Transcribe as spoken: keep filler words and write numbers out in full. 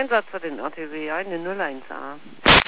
Einsatz für den R T W, eine null eins a.